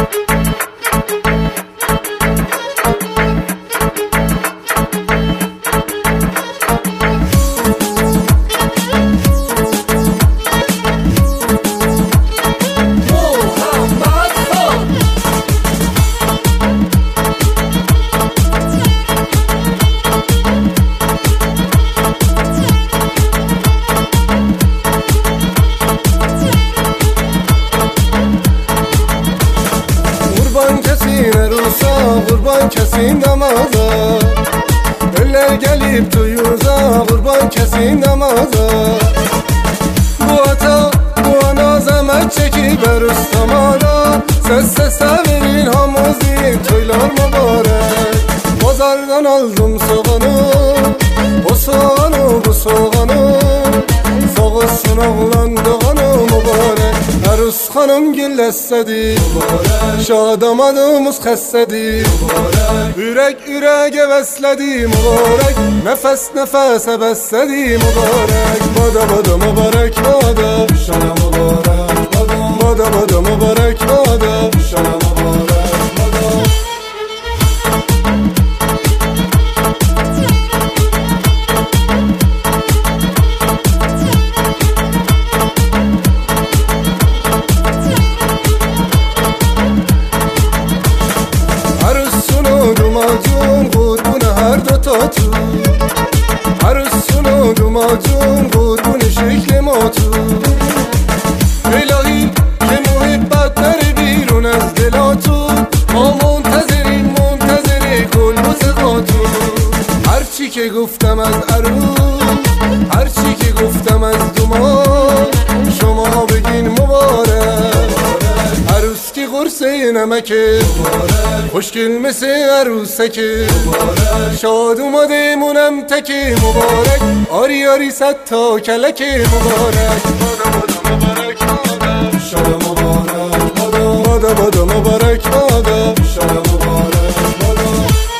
Qurban kəsin namaza, öllər gəlib duyuza, qurban kəsin namaza. Bu ata, bu ana zəhmət çəkib ərüstamada, səs səsə verin hamızın toylar mübarək. Bazardan aldım soğanı, o soğanı, bu soğanı, soğusun oğlan doğanı mübarək. Ərus xanım gülləsədir, şadamadımız xəssədir, ürək ürəyə vəslədir mübarək, nəfəs nəfəsə bəssədir mübarək. Bada bada mübarək bada, şana mübarək bada, bada bada mübarək bada, şana mübarək bada. Dumacun qurban hər dö tatu, Arusunu dumacun qurban şekli matu. İlahi ki muhibbetleri birun az dilatu, ma muntظری کل موسیقاتو. هرچی که گفتم از عروس، هرچی که گفتم از دومان، شما بگین مبارک. عروس کی قرصه نمکه، خوشگل مثل عروسکه، شاد اومده مونم تکه مبارک. آری آری صد تا کلکه مبارک. بادا مبارک بادا، شاد مبارک بادا، بادا بادا مبارک بادا، شاد مبارک بادا.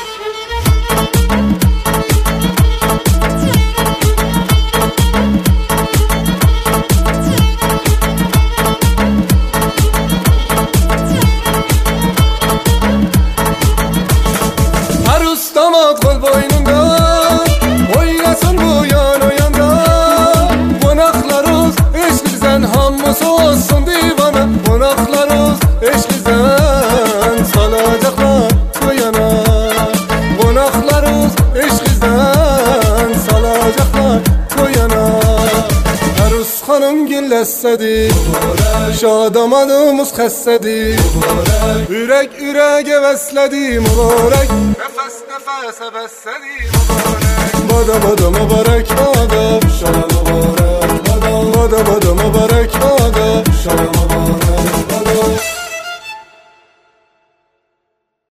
Damat kol boynunda, oynasın bu yan o yanda. Konaklarız eşkizden hamısı olsun divana. Konaklarız eşkizden salacaklar toyana. Konaklarız eşkizden salacaklar toyana. Arus xanım gülləsədir, şadamadımız xəssədir, ürək ürəyə vəslədir mübarək, nəfəs nəfəsə bəssədir mübarək. Bada bada mübarək bada, şana mübarək bada, bada bada mübarək bada, şana mübarək.